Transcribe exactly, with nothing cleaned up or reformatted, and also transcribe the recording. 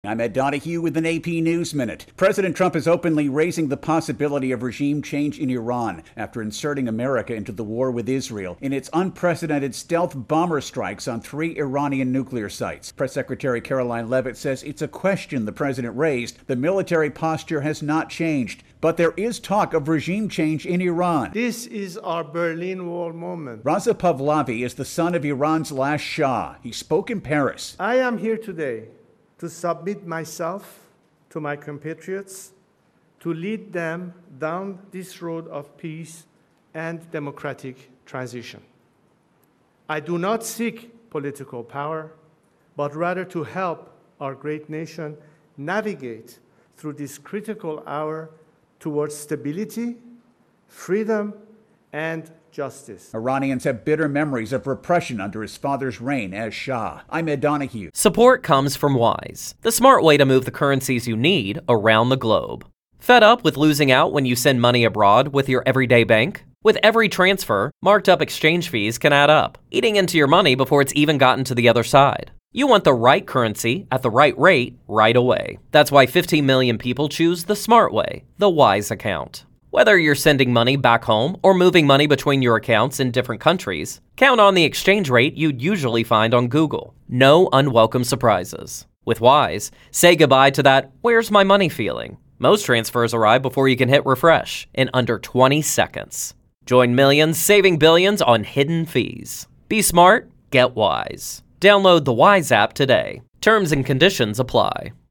I'm Ed Donahue with an A P News Minute. President Trump is openly raising the possibility of regime change in Iran after inserting America into the war with Israel in its unprecedented stealth bomber strikes on three Iranian nuclear sites. Press Secretary Caroline Leavitt says it's a question the president raised. The military posture has not changed, but there is talk of regime change in Iran. This is our Berlin Wall moment. Raza Pahlavi is the son of Iran's last Shah. He spoke in Paris. I am here today to submit myself to my compatriots, to lead them down this road of peace and democratic transition. I do not seek political power, but rather to help our great nation navigate through this critical hour towards stability, freedom, and justice. Iranians have bitter memories of repression under his father's reign as Shah. I'm Ed Donahue. Support comes from Wise, the smart way to move the currencies you need around the globe. Fed up with losing out when you send money abroad with your everyday bank? With every transfer, marked up exchange fees can add up, eating into your money before it's even gotten to the other side. You want the right currency at the right rate right away. That's why fifteen million people choose the smart way, the Wise account. Whether you're sending money back home or moving money between your accounts in different countries, count on the exchange rate you'd usually find on Google. No unwelcome surprises. With Wise, say goodbye to that "where's my money" feeling. Most transfers arrive before you can hit refresh in under twenty seconds. Join millions saving billions on hidden fees. Be smart, get Wise. Download the Wise app today. Terms and conditions apply.